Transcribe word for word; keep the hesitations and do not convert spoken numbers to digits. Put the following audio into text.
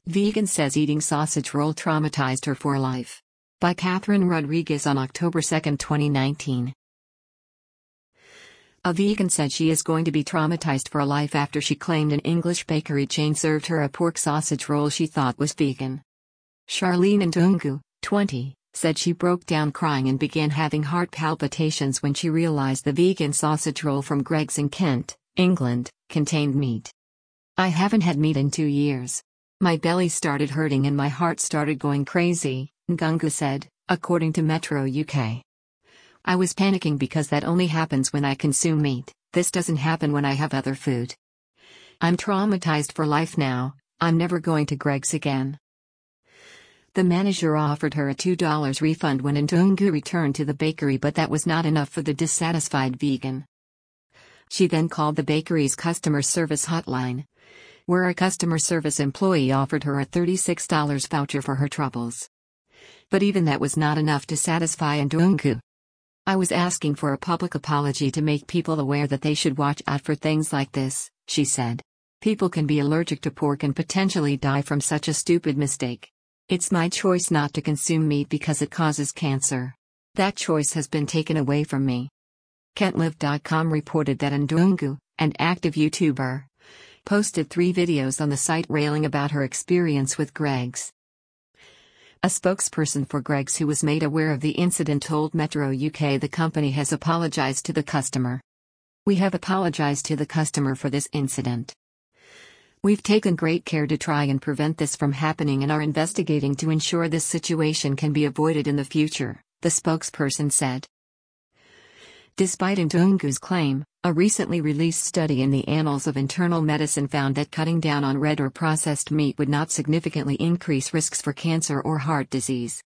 Vegan says eating sausage roll traumatized her for life. By Catherine Rodriguez on October second, twenty nineteen. A vegan said she is going to be traumatized for life after she claimed an English bakery chain served her a pork sausage roll she thought was vegan. Charlene Ndungu, twenty, said she broke down crying and began having heart palpitations when she realized the vegan sausage roll from Greggs in Kent, England, contained meat. "I haven't had meat in two years. My belly started hurting and my heart started going crazy," Ndungu said, according to Metro U K. "I was panicking because that only happens when I consume meat. This doesn't happen when I have other food. I'm traumatized for life now. I'm never going to Greggs again." The manager offered her a two dollar refund when Ndungu returned to the bakery, but that was not enough for the dissatisfied vegan. She then called the bakery's customer service hotline, where a customer service employee offered her a thirty-six dollar voucher for her troubles. But even that was not enough to satisfy Ndungu. "I was asking for a public apology to make people aware that they should watch out for things like this," she said. "People can be allergic to pork and potentially die from such a stupid mistake. It's my choice not to consume meat because it causes cancer. That choice has been taken away from me." Kentlive dot com reported that Ndungu, an active YouTuber, posted three videos on the site railing about her experience with Greggs. A spokesperson for Greggs who was made aware of the incident told Metro U K the company has apologized to the customer. "We have apologized to the customer for this incident. We've taken great care to try and prevent this from happening and are investigating to ensure this situation can be avoided in the future," the spokesperson said. Despite Ndungu's claim, a recently released study in the Annals of Internal Medicine found that cutting down on red or processed meat would not significantly increase risks for cancer or heart disease.